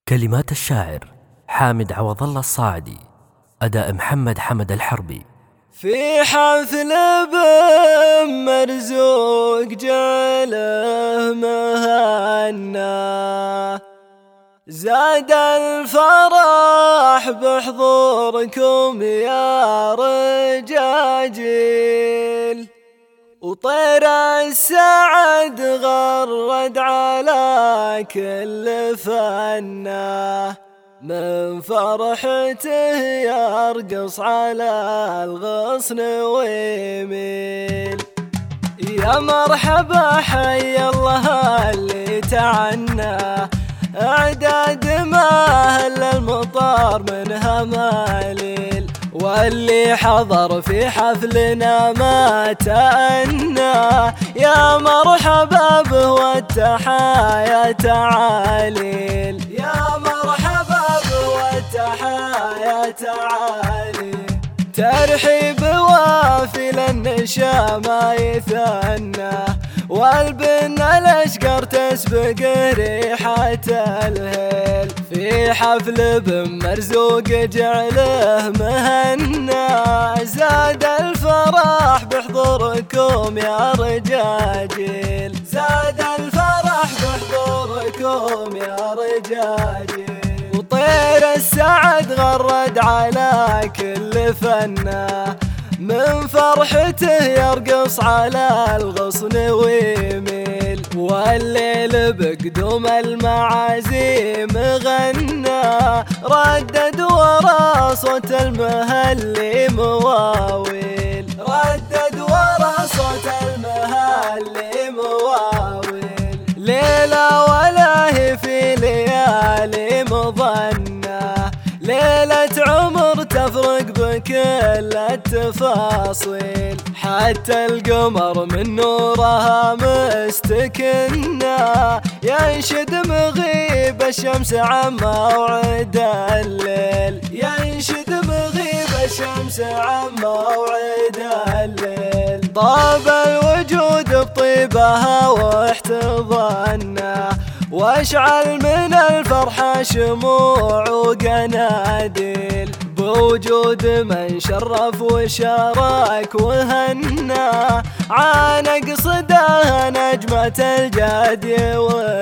كلمات الشاعر حامد عوض الله الصاعدي، أداء محمد حمد الحربي. في حفل مرزوق جعله مهنا، زاد الفرح بحضوركم يا رجاجيل، وطير السعد غرد على كل فنا، من فرحته يرقص على الغصن ويميل. يا مرحبا حي الله اللي تعنى، اعداد ما هل المطار منها ماليل، واللي حضر في حفلنا ما تأنى، يا مرحبا به والتحايا تعاليل، يا مرحبا به والتحايا تعاليل. ترحيب وافي للنشا ما يثنى، والبن الاشقر تسبق ريحة الهيل، في حفل بن مرزوق جعله مهنا، زاد الفرح بحضوركم يا رجاجيل، زاد الفرح بحضوركم يا رجاجيل، وطير السعد غرد على كل فنا، من فرحته يرقص على الغصن ويميل، والليل بقدوم المعازيم غنى، ردد ورا صوت المهلي مواويل، ردد ورا صوت المهلي مواويل. ليلة ولا هي في ليالي مظنة، ليلة عمر تفرق بكل التفاصيل، حتى القمر من نورها مستكنة، ينشد مغيب الشمس عن موعد الليل، ينشد مغيب الشمس عن موعد الليل. طاب الوجود بطيبها واحتضنا، واشعل من الفرحة شموع وقناديل، بوجود من شرف وشارك وهنا، عانق صداها نجمة الجدي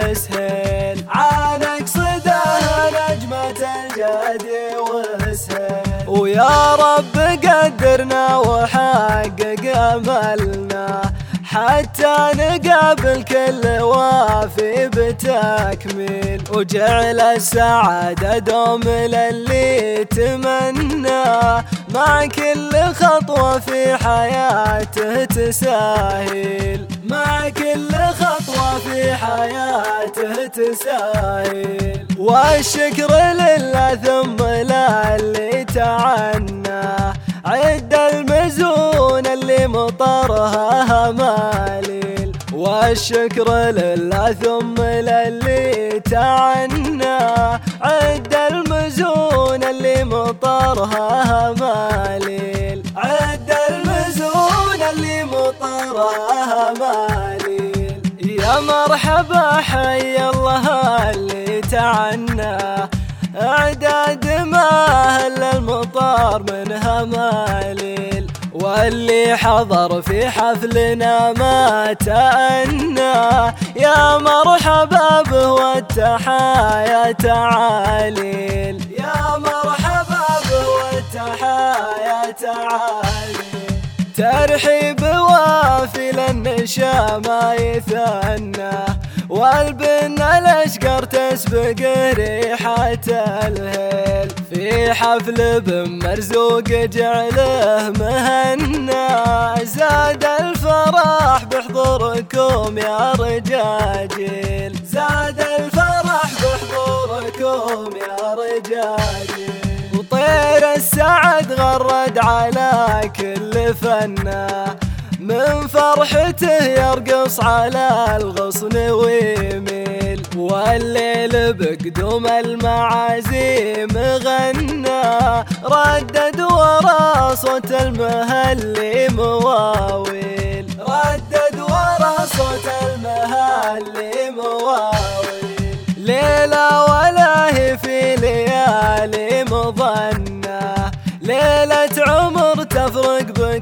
وسهيل، عانق صداها نجمة الجدي وسهيل. ويا رب قدرنا وحقق املنا، حتى نقابل كل وافي بتكميل، وجعل السعادة دوم للي تمنى، مع كل خطوة في حياته تساهل، مع كل خطوة في حياته تساهل. والشكر لله ثم للي تعنى، عد المزون اللي مطرها ماليل، والشكر لله ثم للي تعنى، عد المزون اللي مطرها ماليل، عد المزون اللي مطرها ماليل. يا مرحبا حي الله اللي تعنى، اعداد ما هل المطار منها ماليل، واللي حضر في حفلنا ما تأنى، يا مرحبا به والتحايا تعاليل، يا مرحبا به والتحايا تعاليل. ترحيب وافي للنشا ما يثنى، والبن الاشقر تسبق ريحة الهيل، في حفل بن مرزوق جعله مهنا، زاد الفرح بحضوركم يا رجاجيل، زاد الفرح بحضوركم يا رجاجيل، وطير السعد غرد على كل فنا، من فرحته يرقص على الغصن ويميل، والليل بقدوم المعازيم غنى، ردد ورا صوت المهلي مواويل، ردد ورا صوت المهلي مواويل. ليلة ولا هي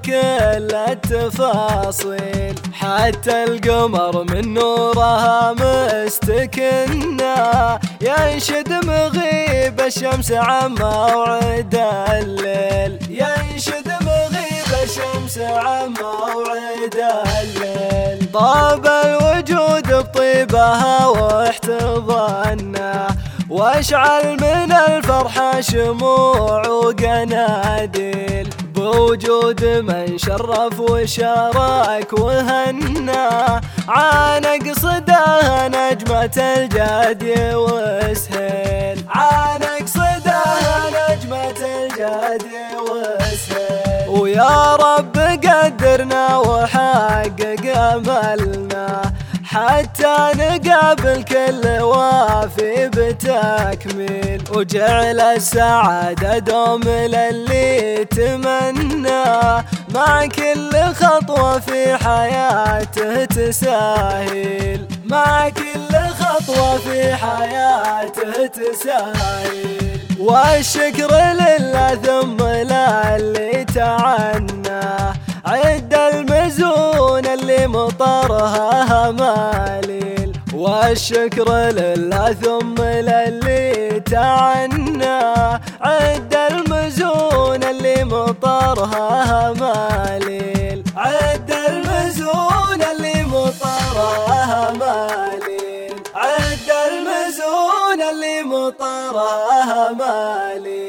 كل التفاصيل، حتى القمر من نورها مستكنا، ينشد مغيب الشمس عن موعد الليل، ينشد مغيب الشمس عن موعد الليل. طاب الوجود بطيبها واحتضنا، واشعل من الفرحة شموع وقناديل، بوجود من شرف وشارك وهنا، عانق صداها نجمة الجدي وسهيل، عانق صداها نجمة الجدي وسهيل. ويا رب قدرنا وحقق املنا، حتى نقابل كل وافي بتكميل، وجعل السعادة دوم للي تمنى، مع كل خطوة في حياته تساهل، مع كل خطوة في حياته تساهل. والشكر لله ثم للي تعنى، عد المزون اللي مطرها هماليل، والشكر لله ثم للي تعنى، عد المزون اللي مطرها هماليل، عد المزون اللي مطرها هماليل، عد المزون اللي مطرها هماليل.